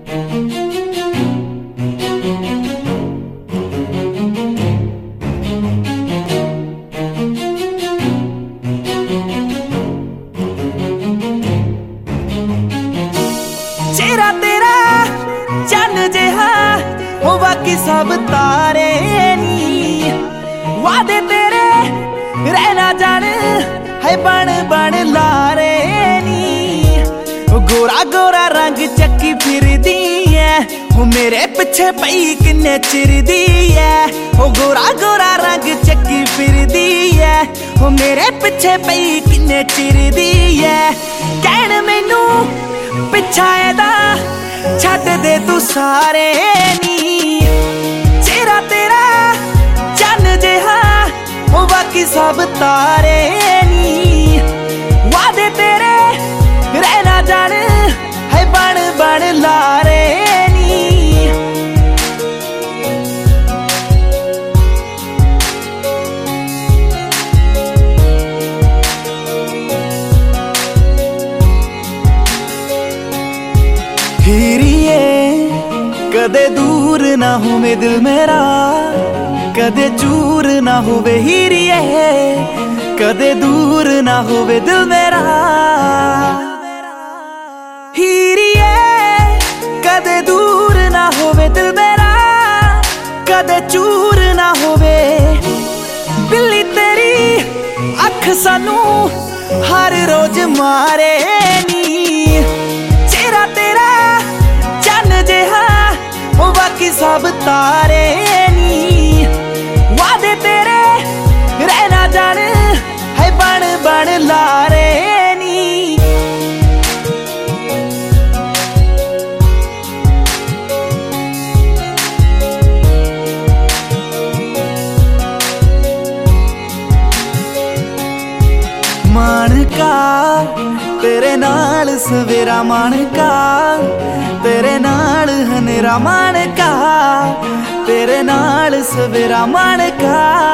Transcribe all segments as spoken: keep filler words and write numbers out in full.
चेहरा तेरा चन्न जिहा हो बाकी सब तारे नी, वादे तेरे रहना जान है बन बन लारे नी। गोरा गोरा रंग चक्की फिरदी है वो मेरे पिछे पई किन्ने चिरदी है। वो गोरा गोरा रंग चक्की फिरदी है वो मेरे पिछे पई किन्ने चिरदी है। कहन मैनू पिछा एदा छड्ड दे तू सारे नी, चेहरा तेरा चन्न जिहा वो बाकी सब तारे नी। वादे तेरे रहना जान है बन बन लारे नी। हीरिए कदे दूर ना होवे दिल मेरा, कदे चूर ना होवे हीरिए, कदे दूर ना होवे दिल मेरा। हीरिए कदे दूर ना होवे दिल मेरा, कदे चूर ना होवे। बिल्ली तेरी अख सानू हर रोज मारे नी, चेहरा तेरा चन्न जिहा वो बाकी सब तारे नी। वादे तेरे रहना जान है बन बन लारे नी। मानका तेरे नाल सवेरा, मानका तेरे नाल हनेरा, मानका तेरे नाल सवेरा, मानका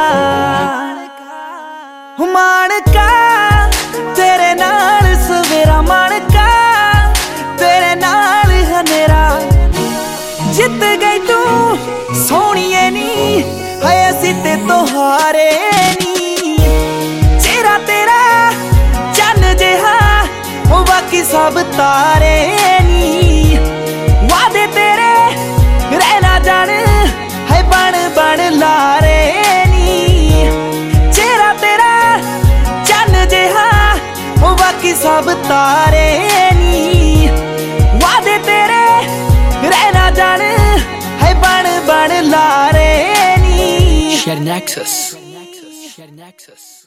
मानका तेरे नाल सवेरा, मानका तेरे नाल हनेरा। जित गई तू सोहणीए नी है असी ते तो हारे नी, चेहरा तेरा चन्न जिहा वो बाकी सब तारे नी। वादे तेरे रहना जान है बन बन लारे नी, चेहरा तेरा चन्न जिहा वो बाकी सब तारे नी। वादे तेरे रहना जान है बन बन लारे नी। Share Nexus. Share Nexus.